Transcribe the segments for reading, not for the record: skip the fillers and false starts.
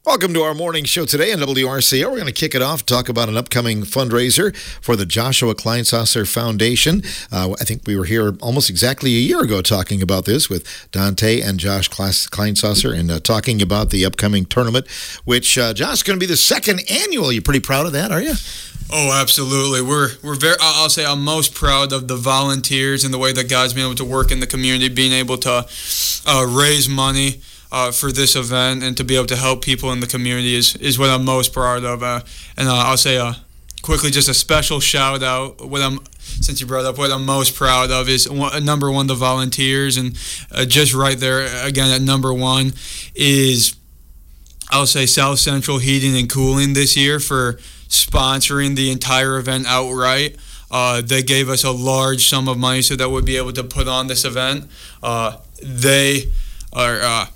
Welcome to our morning show today on WRCO. We're going to kick it off, talk about an upcoming fundraiser for the Joshua Kleinsasser Foundation. I think we were here almost exactly a year ago talking about this with Dante and Josh Kleinsasser and talking about the upcoming tournament, which, Josh, is going to be the second annual. You're pretty proud of that, are you? Oh, absolutely. We're very. I'll say I'm most proud of the volunteers and the way that God's been able to work in the community, being able to raise money for this event and to be able to help people in the community is what I'm most proud of. And I'll say quickly just a special shout out. Since you brought up what I'm most proud of is number one, the volunteers, and just right there again at number one is I'll say South Central Heating and Cooling this year for sponsoring the entire event outright. They gave us a large sum of money so that we'd be able to put on this event. They are.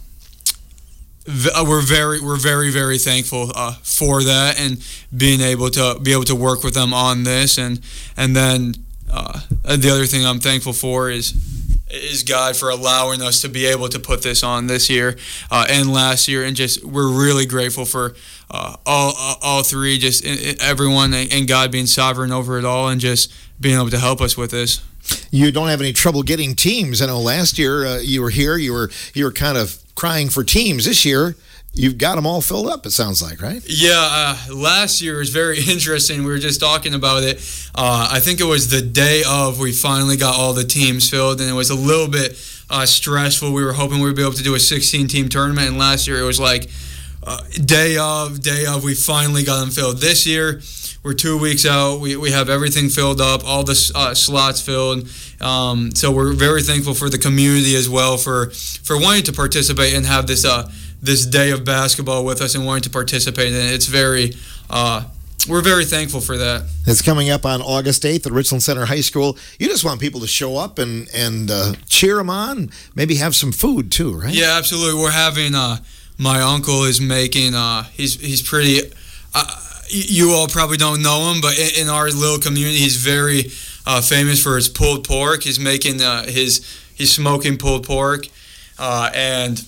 We're very thankful for that and being able to work with them on this, and then the other thing I'm thankful for is God for allowing us to be able to put this on this year and last year, and just we're really grateful for all three, just everyone and God being sovereign over it all and just being able to help us with this. You don't have any trouble getting teams. I know last year you were here, you were kind of crying for teams. This year, you've got them all filled up, it sounds like, right? Yeah, last year was very interesting. We were just talking about it. I think it was the day of we finally got all the teams filled, and it was a little bit stressful. We were hoping we'd be able to do a 16-team tournament, and last year it was like day of, we finally got them filled. This year, we're 2 weeks out. We have everything filled up, all the slots filled. So we're very thankful for the community as well for wanting to participate and have this day of basketball with us and wanting to participate in it. It's we're very thankful for that. It's coming up on August 8th at Richland Center High School. You just want people to show up and cheer them on, maybe have some food too, right? Yeah, absolutely. We're having my uncle is making he's pretty. You all probably don't know him, but in our little community, he's very famous for his pulled pork. He's making he's smoking pulled pork, and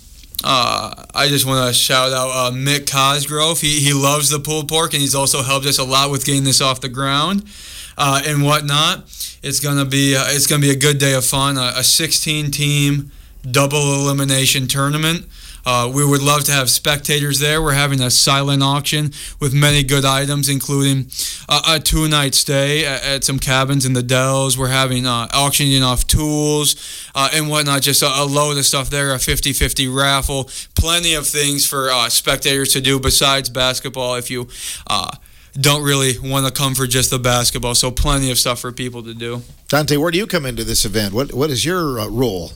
I just want to shout out Mick Cosgrove. He loves the pulled pork, and he's also helped us a lot with getting this off the ground and whatnot. It's gonna be a good day of fun. A 16-team double elimination tournament. We would love to have spectators there. We're having a silent auction with many good items, including a 2-night stay at some cabins in the Dells. We're having auctioning off tools and whatnot, just a load of stuff there, a 50-50 raffle, plenty of things for spectators to do besides basketball if you don't really want to come for just the basketball. So plenty of stuff for people to do. Dante, where do you come into this event? What is your role?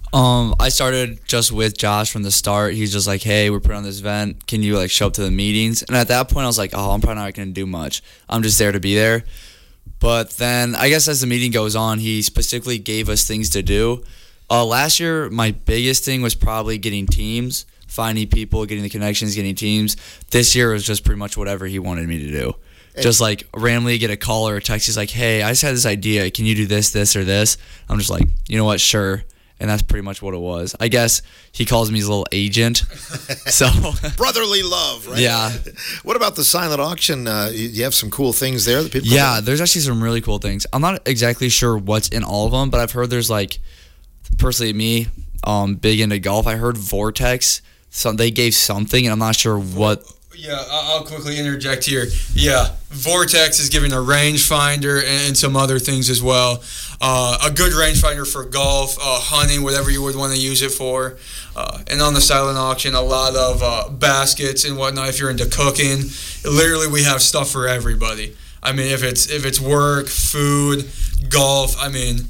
I started just with Josh from the start. He's just like, hey, we're putting on this event. Can you show up to the meetings? And at that point, I was like, I'm probably not going to do much. I'm just there to be there. But then I guess as the meeting goes on, he specifically gave us things to do. Last year, my biggest thing was probably getting teams, finding people, getting the connections, getting teams. This year was just pretty much whatever he wanted me to do. Just randomly get a call or a text. He's like, hey, I just had this idea. Can you do this, or this? I'm just like, you know what, sure. And that's pretty much what it was. I guess he calls me his little agent. So brotherly love, right? Yeah. What about the silent auction? You have some cool things there that people. Yeah, there's actually some really cool things. I'm not exactly sure what's in all of them, but I've heard there's personally me, big into golf. I heard Vortex. They gave something, and I'm not sure what. Yeah, I'll quickly interject here. Yeah, Vortex is giving a rangefinder and some other things as well. A good rangefinder for golf, hunting, whatever you would want to use it for. And on the silent auction, a lot of baskets and whatnot if you're into cooking. Literally, we have stuff for everybody. I mean, if it's work, food, golf, I mean,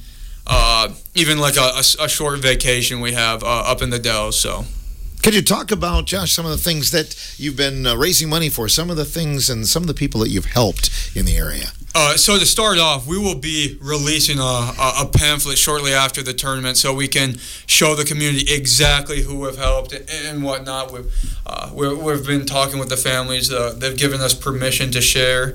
even a short vacation we have up in the Dells, so. Could you talk about, Josh, some of the things that you've been raising money for, some of the things and some of the people that you've helped in the area? So to start off, we will be releasing a pamphlet shortly after the tournament so we can show the community exactly who have helped and whatnot. We've been talking with the families. They've given us permission to share.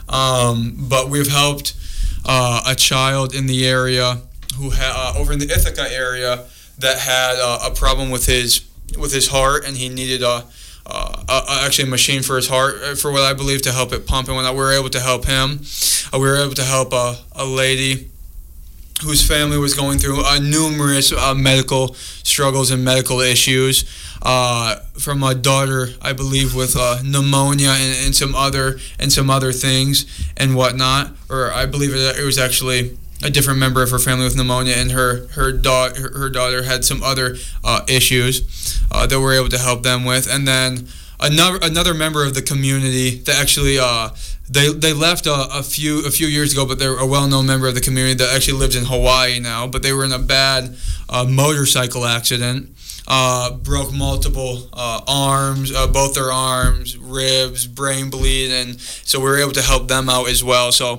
But we've helped a child in the area who over in the Ithaca area that had a problem with his heart, and he needed actually a machine for his heart, for what I believe, to help it pump. And when we were able to help him, we were able to help a lady whose family was going through numerous medical struggles and medical issues, from a daughter, I believe, with pneumonia and some other things and whatnot. Or I believe it was actually a different member of her family with pneumonia, and her daughter had some other issues that we're able to help them with. And then another member of the community that actually they left a few years ago, but they're a well-known member of the community that actually lives in Hawaii now. But they were in a bad motorcycle accident, broke multiple arms, both their arms, ribs, brain bleed, and so we were able to help them out as well. So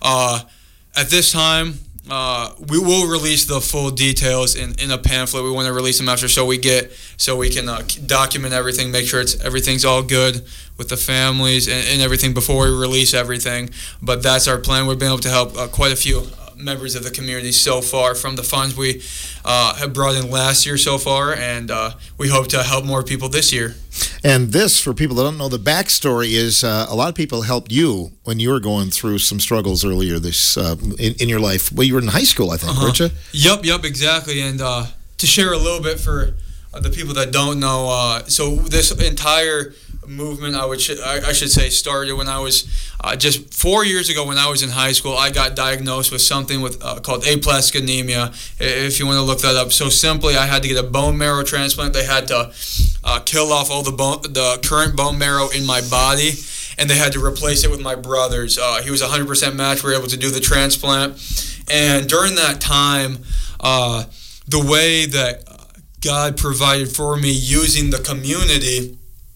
at this time, we will release the full details in a pamphlet. We want to release them after, so we can document everything, make sure everything's all good with the families and everything before we release everything. But that's our plan. We've been able to help quite a few members of the community so far from the funds we have brought in last year so far, and we hope to help more people this year. And this, for people that don't know, the backstory is a lot of people helped you when you were going through some struggles earlier this in your life. Well, you were in high school, I think, weren't you? Yep, exactly. And to share a little bit for the people that don't know, so this entire movement, I should say, started when I was just 4 years ago. When I was in high school, I got diagnosed with something called aplastic anemia, if you want to look that up. So simply, I had to get a bone marrow transplant. They had to kill off all the current bone marrow in my body, and they had to replace it with my brother's. He was 100% match. We were able to do the transplant, and during that time, the way that God provided for me using the community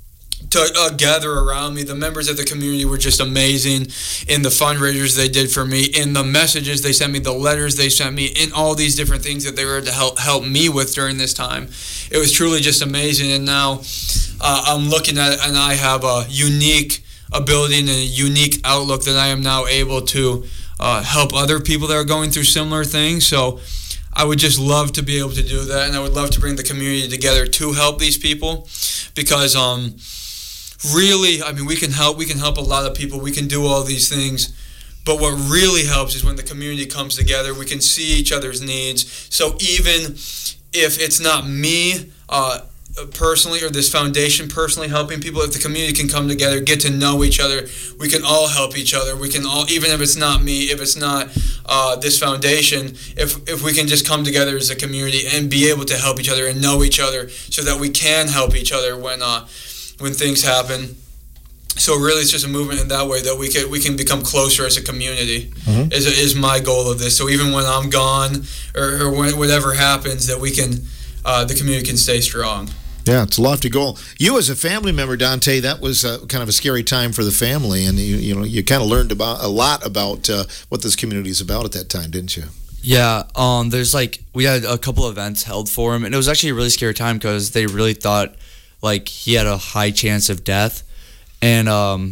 to gather around me. The members of the community were just amazing in the fundraisers they did for me, in the messages they sent me, the letters they sent me, in all these different things that they were to help me with during this time. It was truly just amazing. And now I'm looking at it, and I have a unique ability and a unique outlook that I am now able to help other people that are going through similar things. So I would just love to be able to do that, and I would love to bring the community together to help these people, because really, I mean, we can help a lot of people, we can do all these things, but what really helps is when the community comes together. We can see each other's needs. So even if it's not me personally, or this foundation personally helping people, if the community can come together, get to know each other, we can all help each other. We can all, even if it's not me, if it's not this foundation, if we can just come together as a community and be able to help each other and know each other, so that we can help each other when things happen. So really, it's just a movement in that way that we can become closer as a community. Mm-hmm. is my goal of this. So even when I'm gone, or when whatever happens, that we can the community can stay strong. Yeah, it's a lofty goal. You, as a family member, Dante, that was kind of a scary time for the family, and you kind of learned a lot about what this community is about at that time, didn't you? Yeah, we had a couple events held for him, and it was actually a really scary time because they really thought he had a high chance of death, and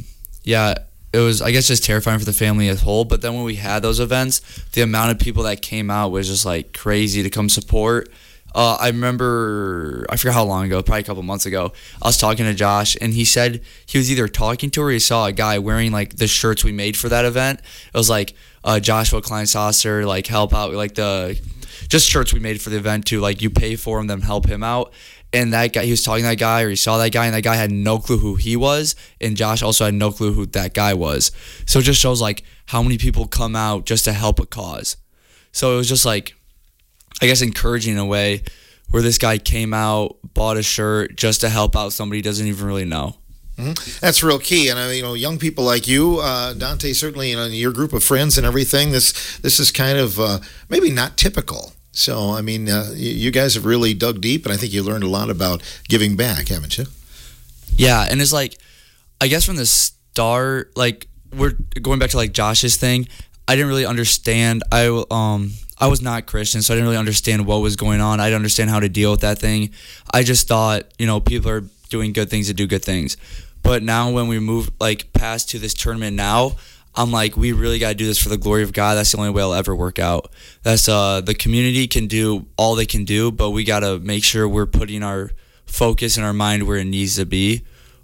it was, I guess, just terrifying for the family as a whole. But then when we had those events, the amount of people that came out was just crazy to come support. I remember, I forgot how long ago, probably a couple months ago, I was talking to Josh, and he said he was either talking to or he saw a guy wearing the shirts we made for that event. It was Joshua Klein Saucer, help out, just shirts we made for the event too. You pay for him, then help him out. And that guy, he was talking to that guy, or he saw that guy, and that guy had no clue who he was, and Josh also had no clue who that guy was. So it just shows how many people come out just to help a cause. So it was just I guess, encouraging in a way, where this guy came out, bought a shirt just to help out somebody he doesn't even really know. Mm-hmm. That's real key. And young people like you, Dante, certainly, your group of friends and everything, this is kind of maybe not typical. So, I mean, you guys have really dug deep, and I think you learned a lot about giving back, haven't you? Yeah, and it's I guess from the start, we're going back to Josh's thing, I didn't really understand. I was not Christian, so I didn't really understand what was going on. I didn't understand how to deal with that thing. I just thought, people are doing good things to do good things. But now when we move past to this tournament now, I'm we really got to do this for the glory of God. That's the only way it'll ever work out. That's the community can do all they can do, but we got to make sure we're putting our focus and our mind where it needs to be,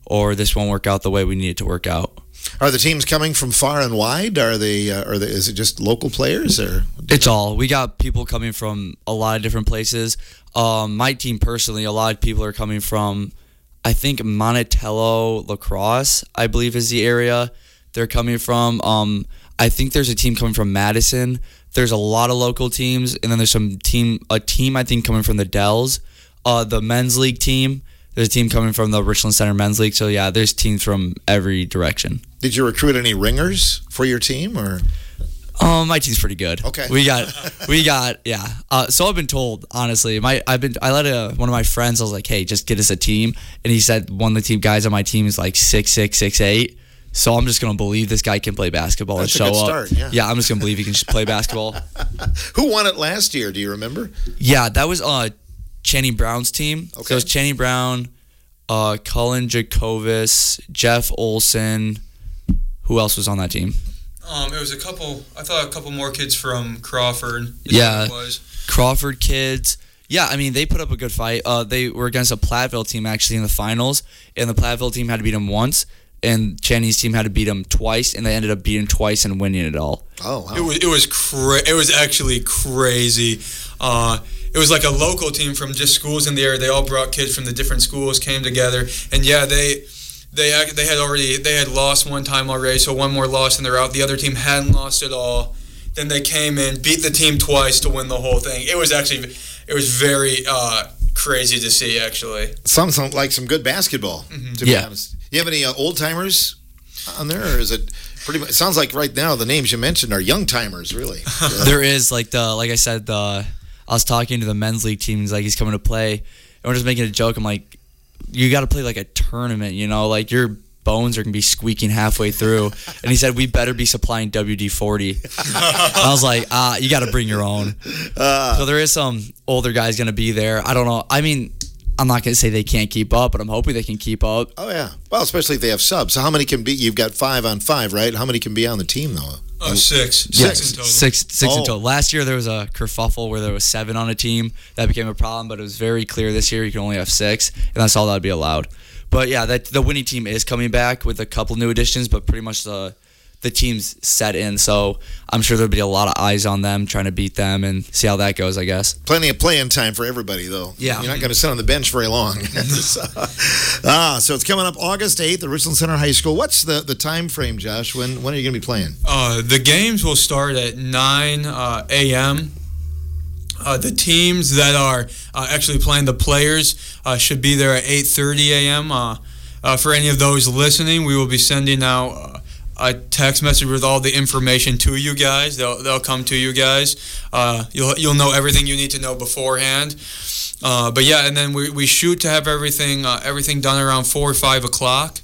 or this won't work out the way we need it to work out. Are the teams coming from far and wide? Is it just local players or? It's all. We got people coming from a lot of different places. My team personally, a lot of people are coming from, I think, Monticello Lacrosse, I believe is the area they're coming from. I think there's a team coming from Madison. There's a lot of local teams, and then there's a team I think coming from the Dells, the men's league team. There's a team coming from the Richland Center men's league. So yeah, there's teams from every direction. Did you recruit any ringers for your team or? My team's pretty good. Okay. We got yeah. So I've been told, honestly, I let one of my friends, I was like, hey, just get us a team, and he said one of the team guys on my team is like 6'6", 6'8". So I'm just gonna believe this guy can play basketball. That's and show a good up. Start, yeah. I'm just gonna believe he can play basketball. Who won it last year? Do you remember? Yeah, that was Channing Brown's team. Okay. So it was Channing Brown, Cullen Jacobus, Jeff Olson. Who else was on that team? It was a couple more kids from Crawford. Yeah, it was. Crawford kids. Yeah, I mean, they put up a good fight. They were against a Platteville team actually in the finals, and the Platteville team had to beat them once, and Channing's team had to beat them twice, and they ended up beating twice and winning it all. Oh, wow. It was actually crazy. It was like a local team from just schools in the area. They all brought kids from the different schools, came together, and yeah, they had lost one time already, so one more loss and they're out. The other team hadn't lost at all. Then they came in, beat the team twice to win the whole thing. It was very crazy to see, actually. Sounds like some good basketball, to be honest. You have any old timers on there, or is it pretty much? It sounds like right now the names you mentioned are young timers, really. There is like I said, I was talking to the men's league team. He's like, he's coming to play, and we're just making a joke. I'm like, you got to play like a tournament, like your bones are gonna be squeaking halfway through. And he said, we better be supplying WD-40. I was like, you got to bring your own. So there is some older guys gonna be there. I don't know. I mean, I'm not gonna say they can't keep up, but I'm hoping they can keep up. Oh yeah. Well, especially if they have subs. So how many can be? You've got 5-on-5, right? How many can be on the team though? Six. Yeah, Six in total. Six in total. Last year there was a kerfuffle where there was 7 on a team. That became a problem, but it was very clear this year you can only have 6, and that's all that would be allowed. But yeah, the winning team is coming back with a couple new additions, but pretty much the team's set in. So I'm sure there'll be a lot of eyes on them, trying to beat them and see how that goes, I guess. Plenty of playing time for everybody, though. Yeah. You're not going to sit on the bench very long. So it's coming up August 8th at Richland Center High School. What's the time frame, Josh? When are you going to be playing? The games will start at 9 a.m. The teams that are actually playing, the players, should be there at 8:30 a.m. For any of those listening, we will be sending out a text message with all the information to you guys. They'll come to you guys. You'll know everything you need to know beforehand. But yeah, and then we shoot to have everything done around 4 or 5 o'clock.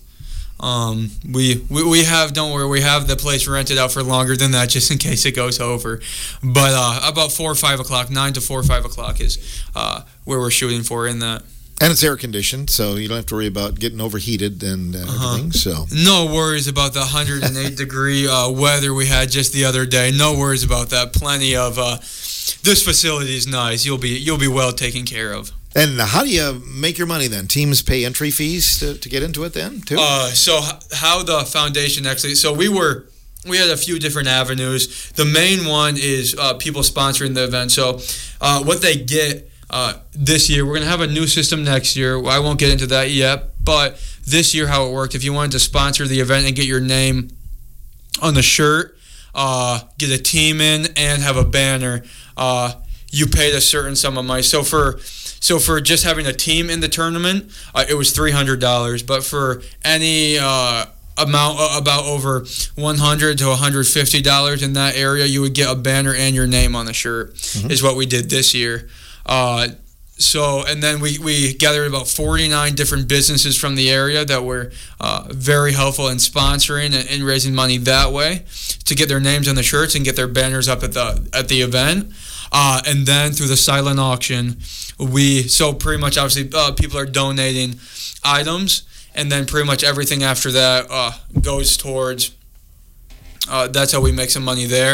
We have, don't worry, we have the place rented out for longer than that just in case it goes over. But about 4 or 5 o'clock, 9 to 4 or 5 o'clock is where we're shooting for in that. And it's air conditioned, so you don't have to worry about getting overheated and everything. So no worries about the 108 degree weather we had just the other day. No worries about that. Plenty of this facility is nice. You'll be well taken care of. And how do you make your money then? Teams pay entry fees to get into it then, too? So how the foundation actually... So we had a few different avenues. The main one is people sponsoring the event. So what they get this year, we're going to have a new system next year. I won't get into that yet. But this year how it worked, if you wanted to sponsor the event and get your name on the shirt, get a team in, and have a banner, you paid a certain sum of money. So for just having a team in the tournament, it was $300. But for any amount about over $100 to $150 in that area, you would get a banner and your name on the shirt. Is what we did this year. And then we gathered about 49 different businesses from the area that were very helpful in sponsoring and raising money that way to get their names on the shirts and get their banners up at the event. And then through the silent auction, pretty much obviously people are donating items, and then pretty much everything after that goes towards, that's how we make some money there.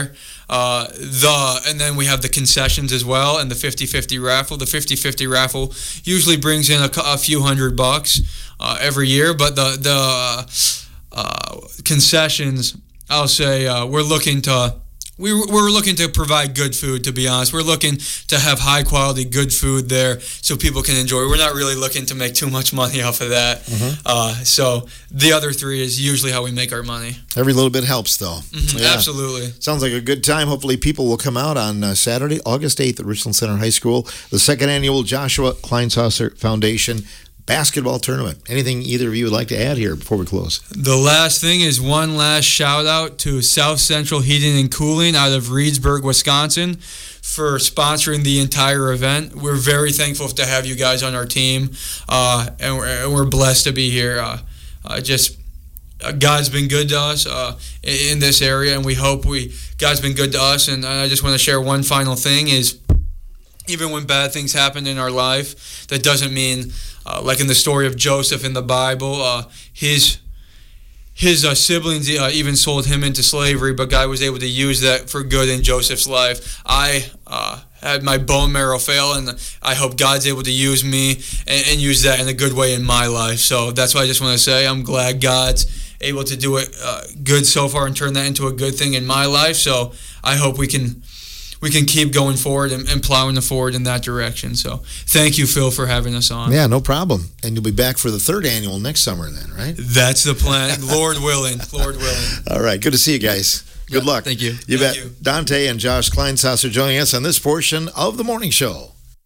And then we have the concessions as well, and the 50-50 raffle. The 50-50 raffle usually brings in a few $100 every year, but the concessions, I'll say, we're looking to provide good food, to be honest. We're looking to have high quality, good food there so people can enjoy. We're not really looking to make too much money off of that. So the other three is usually how we make our money. Every little bit helps, though. Yeah. Absolutely. Sounds like a good time. Hopefully people will come out on Saturday, August 8th at Richland Center High School, the second annual Joshua Kleinsasser Foundation basketball tournament. Anything either of you would like to add here before we close? The last thing is one last shout out to South Central Heating and Cooling out of Reedsburg, Wisconsin, for sponsoring the entire event. We're very thankful to have you guys on our team, and we're blessed to be here. God's been good to us in this area, and we hope God's been good to us. And I just want to share one final thing is, even when bad things happen in our life, that doesn't mean, like in the story of Joseph in the Bible, his siblings even sold him into slavery, but God was able to use that for good in Joseph's life. I had my bone marrow fail, and I hope God's able to use me and use that in a good way in my life. So that's why I just want to say I'm glad God's able to do it good so far and turn that into a good thing in my life. So I hope we can keep going forward and plowing forward in that direction. So thank you, Phil, for having us on. Yeah, no problem. And you'll be back for the third annual next summer then, right? That's the plan. Lord willing. Lord willing. All right. Good to see you guys. Good luck. Thank you. You Thank bet. you. Dante and Josh Kleinsasser joining us on this portion of the morning show.